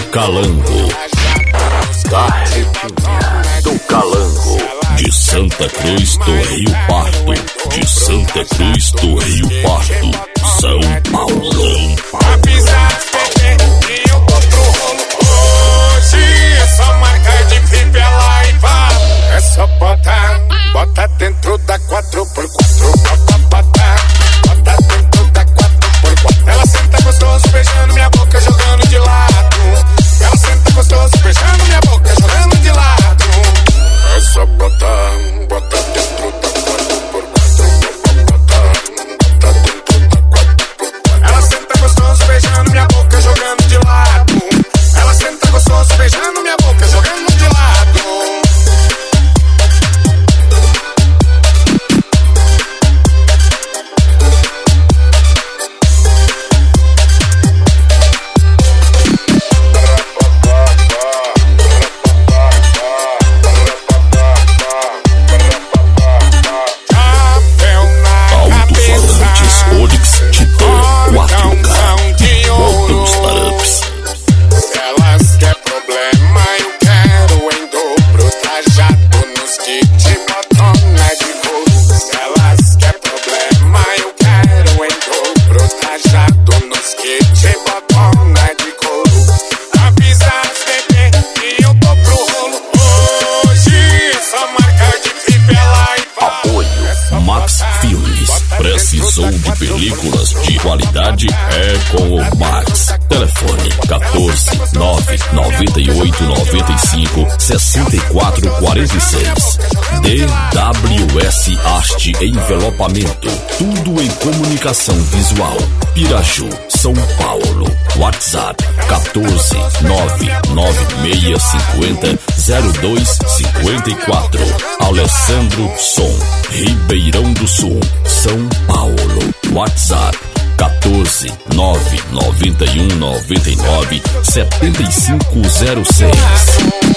Calango, da Repinha do Calango, de Santa Cruz do Rio Pardo, de Santa Cruz do Rio Pardo, São Paulo. Avisa bebê que eu tô pro rolo hoje. Essa marca de VIP ela e vá. É só botar dentro da 4x4. Bota dentro da 4x4. Ela senta gostoso beijando minha boca, jogando de lado. Ela senta gostoso beijando minha boca, jogando de lado. É só botar dentro da 4x4. Bota dentro da 4x4. Ela senta gostoso beijando minha boca, jogando de lado. Ela senta gostoso beijando minha boca, jogando de lado. Precisou de películas de qualidade? É com o Max. Telefone 14 998 95 64 46. DWS Arte Envelopamento. Tudo em comunicação visual. Piraju, São Paulo. WhatsApp 14 99650 0254. Alessandro Som, Ribeirão do Sul, São Paulo. WhatsApp 14 991 99 7506.